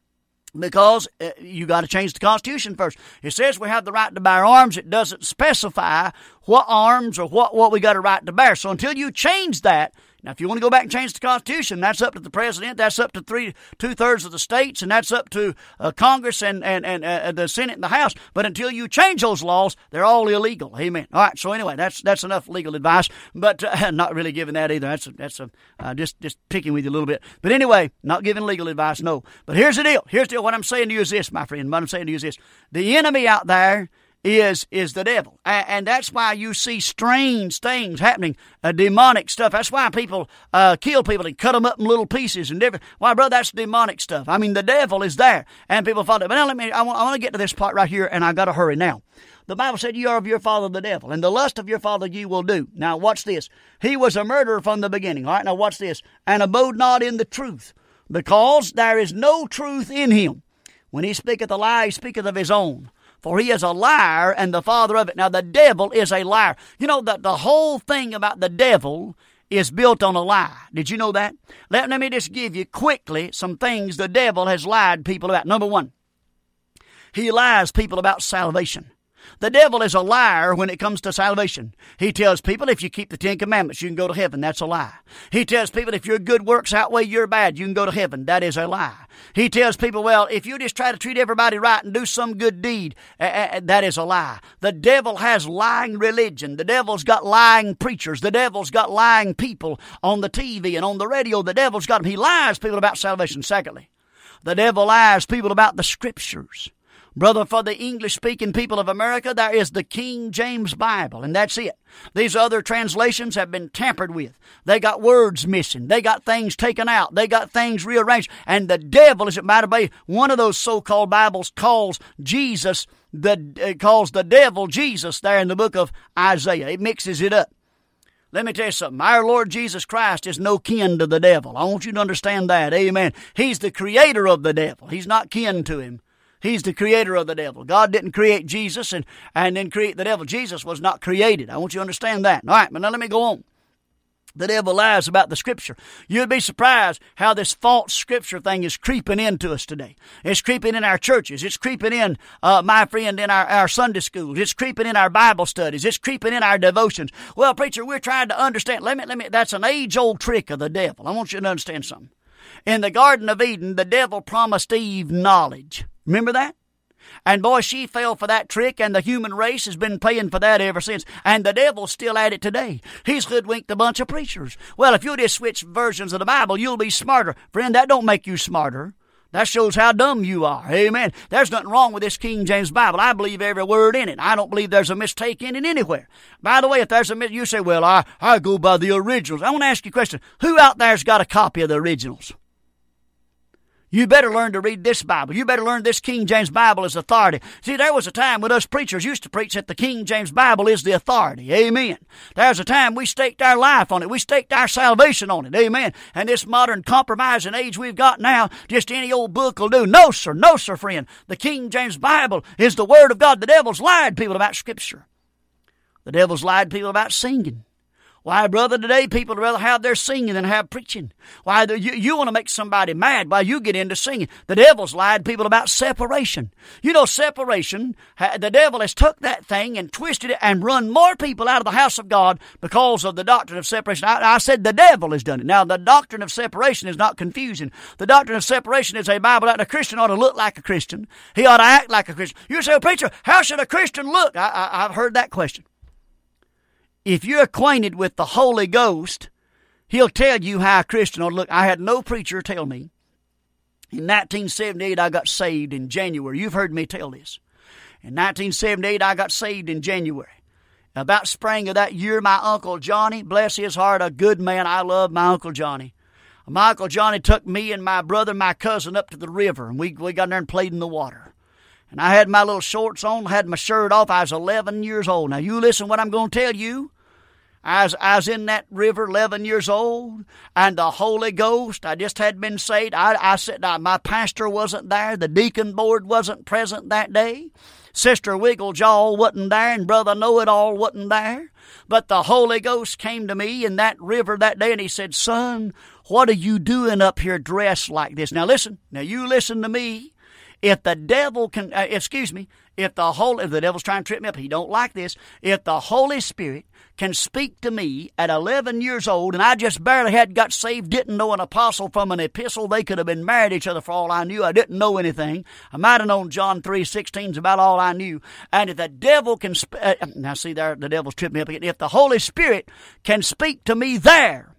Because you got to change the Constitution first. It says we have the right to bear arms. It doesn't specify what arms or what we got a right to bear. So until you change that, now if you want to go back and change the Constitution, that's up to the president, that's up to two-thirds of the states, and that's up to Congress and the Senate and the House. But until you change those laws, they're all illegal. Amen. All right. So anyway, that's enough legal advice, but not really giving that either. That's just picking with you a little bit. But anyway, not giving legal advice. No. But here's the deal. What I'm saying to you is this, my friend. What I'm saying to you is this: the enemy out there is the devil. And that's why you see strange things happening, demonic stuff. That's why people kill people and cut them up in little pieces and different. Why, brother, that's demonic stuff. I mean, the devil is there. And people follow it. But now I want to get to this part right here, and I got to hurry now. The Bible said, you are of your father the devil, and the lust of your father ye will do. Now, watch this. He was a murderer from the beginning. All right, now watch this. And abode not in the truth, because there is no truth in him. When he speaketh a lie, he speaketh of his own. For he is a liar and the father of it. Now, the devil is a liar. You know, the whole thing about the devil is built on a lie. Did you know that? Let me just give you quickly some things the devil has lied people about. Number one, he lies people about salvation. The devil is a liar when it comes to salvation. He tells people if you keep the 10 Commandments, you can go to heaven. That's a lie. He tells people if your good works outweigh your bad, you can go to heaven. That is a lie. He tells people, well, if you just try to treat everybody right and do some good deed, that is a lie. The devil has lying religion. The devil's got lying preachers. The devil's got lying people on the TV and on the radio. The devil's got them. He lies people about salvation. Secondly, the devil lies people about the Scriptures. Brother, for the English-speaking people of America, there is the King James Bible, and that's it. These other translations have been tampered with. They got words missing. They got things taken out. They got things rearranged. And the devil, as it might be, one of those so-called Bibles calls Jesus, calls the devil Jesus there in the book of Isaiah. It mixes it up. Let me tell you something. Our Lord Jesus Christ is no kin to the devil. I want you to understand that. Amen. He's the creator of the devil. He's not kin to him. He's the creator of the devil. God didn't create Jesus and then create the devil. Jesus was not created. I want you to understand that. All right, but now let me go on. The devil lies about the Scripture. You'd be surprised how this false Scripture thing is creeping into us today. It's creeping in our churches. It's creeping in, my friend, in our Sunday schools. It's creeping in our Bible studies. It's creeping in our devotions. Well, preacher, we're trying to understand. That's an age-old trick of the devil. I want you to understand something. In the Garden of Eden, the devil promised Eve knowledge. Remember that? And boy, she fell for that trick, and the human race has been paying for that ever since. And the devil's still at it today. He's hoodwinked a bunch of preachers. Well, if you'll just switch versions of the Bible, you'll be smarter. Friend, that don't make you smarter. That shows how dumb you are. Amen. There's nothing wrong with this King James Bible. I believe every word in it. I don't believe there's a mistake in it anywhere. By the way, if there's a mistake, you say, well, I go by the originals. I want to ask you a question. Who out there's got a copy of the originals? You better learn to read this Bible. You better learn this King James Bible is authority. See, there was a time when us preachers used to preach that the King James Bible is the authority. Amen. There's a time we staked our life on it. We staked our salvation on it. Amen. And this modern compromising age we've got now, just any old book will do. No, sir. No, sir, friend. The King James Bible is the Word of God. The devil's lied people about Scripture. The devil's lied people about singing. Why, brother, today people would rather have their singing than have preaching. Why, you want to make somebody mad while you get into singing. The devil's lied people about separation. You know, separation, the devil has took that thing and twisted it and run more people out of the house of God because of the doctrine of separation. I said the devil has done it. Now, the doctrine of separation is not confusing. The doctrine of separation is a Bible that a Christian ought to look like a Christian. He ought to act like a Christian. You say, well, preacher, how should a Christian look? I've heard that question. If you're acquainted with the Holy Ghost, He'll tell you how a Christian ought to look. I had no preacher tell me. In 1978, I got saved in January. You've heard me tell this. In 1978, I got saved in January. About spring of that year, my Uncle Johnny, bless his heart, a good man. I love my Uncle Johnny. My Uncle Johnny took me and my brother and my cousin up to the river, and we got there and played in the water. And I had my little shorts on, had my shirt off. I was 11 years old. Now, you listen what I'm going to tell you. I was in that river, 11 years old, and the Holy Ghost, I just had been saved. I said, my pastor wasn't there. The deacon board wasn't present that day. Sister Wigglejaw wasn't there, and Brother Know-It-All wasn't there. But the Holy Ghost came to me in that river that day, and he said, son, what are you doing up here dressed like this? Now listen. Now you listen to me. If the devil can, if the devil's trying to trip me up, he don't like this. If the Holy Spirit can speak to me at 11 years old, and I just barely had got saved, didn't know an apostle from an epistle, they could have been married each other for all I knew. I didn't know anything. I might have known John 3:16 is about all I knew. And if the devil can, now see there, the devil's tripping me up again. If the Holy Spirit can speak to me there,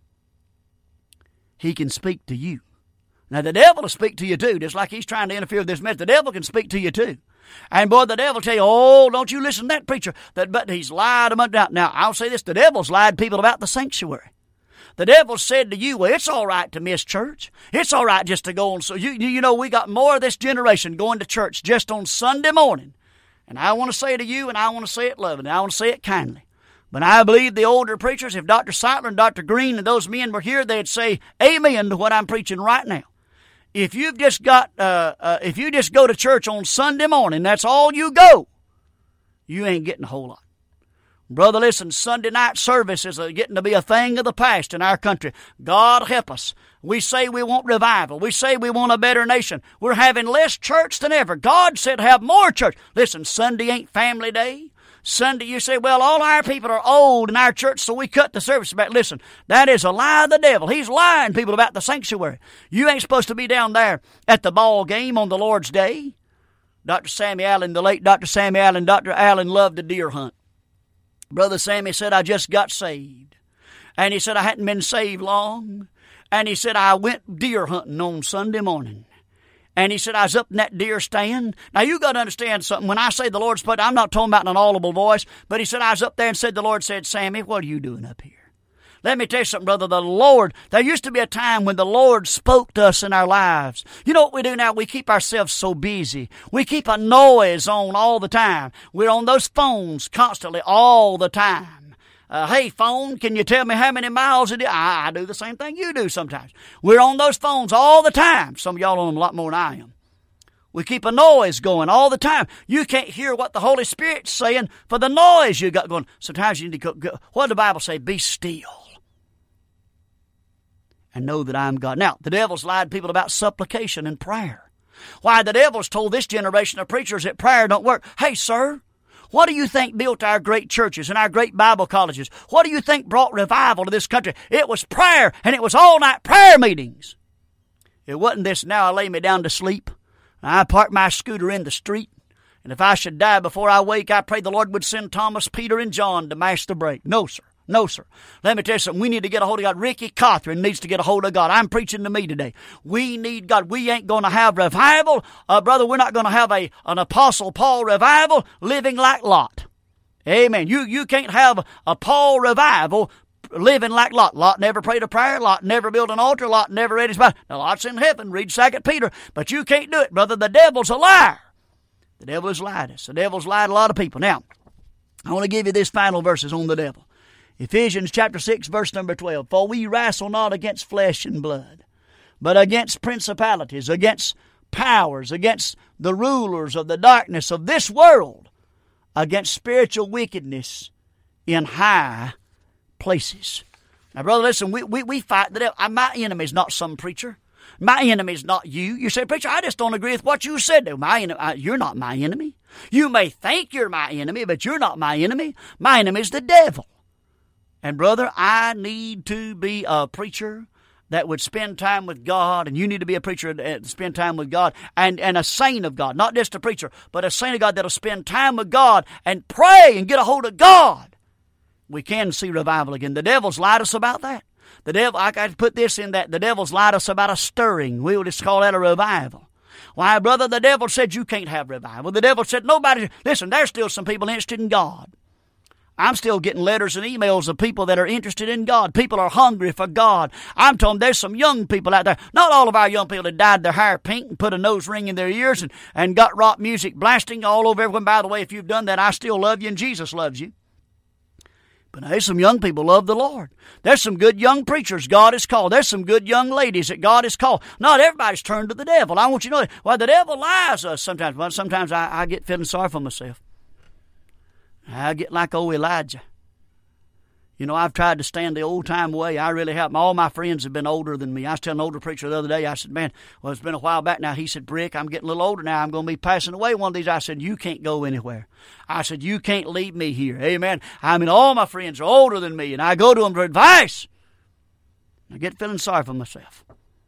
He can speak to you. Now, the devil will speak to you too, just like he's trying to interfere with this message. The devil can speak to you too. And boy, the devil will tell you, oh, don't you listen to that preacher. But he's lied them up. Now, I'll say this, the devil's lied people about the sanctuary. The devil said to you, well, it's all right to miss church. It's all right just to go on. So, you know, we got more of this generation going to church just on Sunday morning. And I want to say to you, and I want to say it lovingly, I want to say it kindly. But I believe the older preachers, if Dr. Seitler and Dr. Green and those men were here, they'd say amen to what I'm preaching right now. If you've just got, if you just go to church on Sunday morning, that's all you go, you ain't getting a whole lot. Brother, listen, Sunday night service is getting to be a thing of the past in our country. God help us. We say we want revival. We say we want a better nation. We're having less church than ever. God said have more church. Listen, Sunday ain't family day. Sunday, you say, well, all our people are old in our church, so we cut the service back. Listen, that is a lie of the devil. He's lying people about the sanctuary. You ain't supposed to be down there at the ball game on the Lord's Day. Dr. Sammy Allen, the late Dr. Sammy Allen, Dr. Allen loved the deer hunt. Brother Sammy said, I just got saved. And he said, I hadn't been saved long. And he said, I went deer hunting on Sunday morning. And he said, I was up in that deer stand. Now, you got to understand something. When I say the Lord spoke, I'm not talking about in an audible voice. But he said, I was up there and said, the Lord said, Sammy, what are you doing up here? Let me tell you something, brother. The Lord, there used to be a time when the Lord spoke to us in our lives. You know what we do now? We keep ourselves so busy. We keep a noise on all the time. We're on those phones constantly all the time. Hey, phone, can you tell me how many miles it is? I do the same thing you do sometimes. We're on those phones all the time. Some of y'all on them a lot more than I am. We keep a noise going all the time. You can't hear what the Holy Spirit's saying for the noise you got going. Sometimes you need to go. What did the Bible say? Be still and know that I am God. Now, the devil's lied to people about supplication and prayer. Why, the devil's told this generation of preachers that prayer don't work. Hey, sir, what do you think built our great churches and our great Bible colleges? What do you think brought revival to this country? It was prayer, and it was all-night prayer meetings. It wasn't this, now I lay me down to sleep. I park my scooter in the street, and if I should die before I wake, I pray the Lord would send Thomas, Peter, and John to mash the brake. No, sir. No, sir. Let me tell you something. We need to get a hold of God. Ricky Cothran needs to get a hold of God. I'm preaching to me today. We need God. We ain't going to have revival. Brother, we're not going to have an Apostle Paul revival living like Lot. Amen. You can't have a Paul revival living like Lot. Lot never prayed a prayer. Lot never built an altar. Lot never read his Bible. Now, Lot's in heaven. Read 2 Peter. But you can't do it, brother. The devil's a liar. The devil has lied us. The devil's lied a lot of people. Now, I want to give you these final verses on the devil. Ephesians chapter 6, verse number 12. For we wrestle not against flesh and blood, but against principalities, against powers, against the rulers of the darkness of this world, against spiritual wickedness in high places. Now, brother, listen, we fight the devil. My enemy is not some preacher. My enemy is not you. You say, preacher, I just don't agree with what you said. You're not my enemy. You may think you're my enemy, but you're not my enemy. My enemy is the devil. And, brother, I need to be a preacher that would spend time with God, and you need to be a preacher that spend time with God, and a saint of God, not just a preacher, but a saint of God that'll spend time with God and pray and get a hold of God. We can see revival again. The devil's lied us about that. The devil, I got to put this in that, the devil's lied us about a stirring. We'll just call that a revival. Why, brother, the devil said you can't have revival. The devil said nobody, listen, there's still some people interested in God. I'm still getting letters and emails of people that are interested in God. People are hungry for God. I'm telling them there's some young people out there. Not all of our young people that dyed their hair pink and put a nose ring in their ears and got rock music blasting all over everyone. By the way, if you've done that, I still love you and Jesus loves you. But there's some young people love the Lord. There's some good young preachers God has called. There's some good young ladies that God has called. Not everybody's turned to the devil. I want you to know that. Well, the devil lies us sometimes. Well, sometimes I get feeling sorry for myself. I get like old Elijah. You know, I've tried to stand the old-time way. I really have. All my friends have been older than me. I was telling an older preacher the other day, I said, man, well, it's been a while back now. He said, Brick, I'm getting a little older now. I'm going to be passing away one of these. I said, you can't go anywhere. I said, you can't leave me here. Amen. I mean, all my friends are older than me, and I go to them for advice. I get feeling sorry for myself.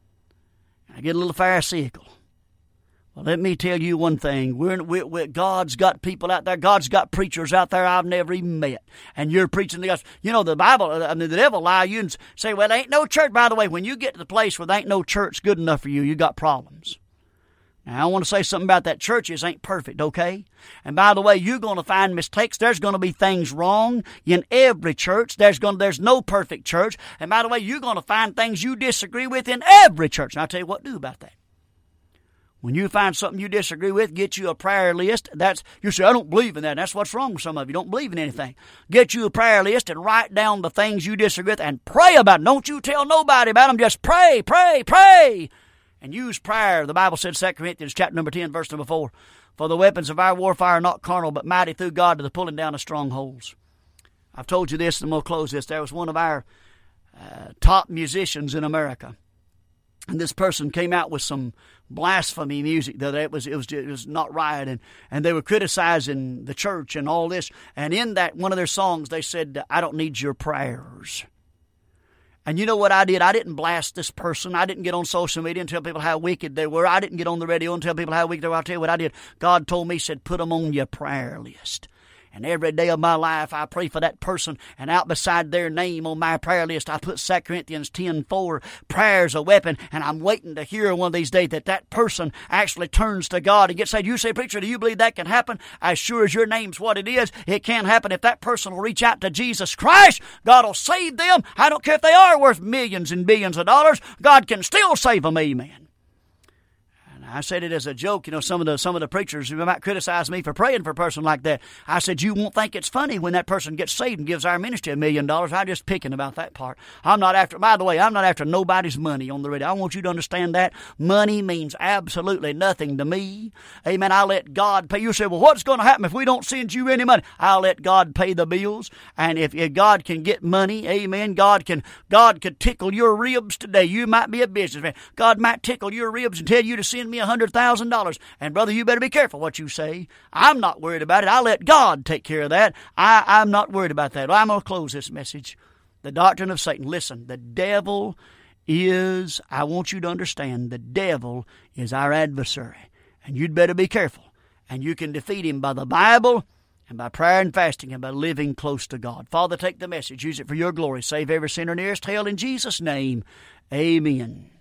I get a little pharisaical. Well, let me tell you one thing. God's got people out there. God's got preachers out there I've never even met. And you're preaching the gospel. You know, the Bible, the devil lie you and say, well, there ain't no church. By the way, when you get to the place where there ain't no church good enough for you, you got problems. Now, I want to say something about that. Churches ain't perfect, okay? And by the way, you're going to find mistakes. There's going to be things wrong in every church. There's no perfect church. And by the way, you're going to find things you disagree with in every church. And I'll tell you what to do about that. When you find something you disagree with, get you a prayer list. You say, I don't believe in that. That's what's wrong with some of you. Don't believe in anything. Get you a prayer list and write down the things you disagree with and pray about them. Don't you tell nobody about them. Just pray, pray, pray. And use prayer. The Bible said, 2 Corinthians chapter number 10, verse number 4, for the weapons of our warfare are not carnal, but mighty through God to the pulling down of strongholds. I've told you this, and I'm going to close this. There was one of our top musicians in America, and this person came out with some blasphemy music that it was not right, and they were criticizing the church and all this. And in that one of their songs, they said, "I don't need your prayers." And you know what I did? I didn't blast this person. I didn't get on social media and tell people how wicked they were. I didn't get on the radio and tell people how wicked they were. I'll tell you what I did. God told me, He said, put them on your prayer list. And every day of my life, I pray for that person. And out beside their name on my prayer list, I put 2 Corinthians 10:4, prayer's a weapon. And I'm waiting to hear one of these days that person actually turns to God and gets saved. You say, preacher, do you believe that can happen? As sure as your name's what it is, it can happen. If that person will reach out to Jesus Christ, God will save them. I don't care if they are worth millions and billions of dollars. God can still save them. Amen. I said it as a joke. You know, some of the preachers who might criticize me for praying for a person like that. I said, you won't think it's funny when that person gets saved and gives our ministry $1 million. I'm just picking about that part. By the way, I'm not after nobody's money on the radio. I want you to understand that. Money means absolutely nothing to me. Amen. I let God pay. You say, well, what's going to happen if we don't send you any money? I'll let God pay the bills. And if God can get money, amen, God could tickle your ribs today. You might be a businessman. God might tickle your ribs and tell you to send me $100,000. And brother, you better be careful what you say. I'm not worried about it. I'll let God take care of that. I'm not worried about that. Well, I'm going to close this message. The doctrine of Satan. Listen, the devil is, I want you to understand, the devil is our adversary. And you'd better be careful. And you can defeat him by the Bible and by prayer and fasting and by living close to God. Father, take the message. Use it for your glory. Save every sinner nearest hell in Jesus' name. Amen.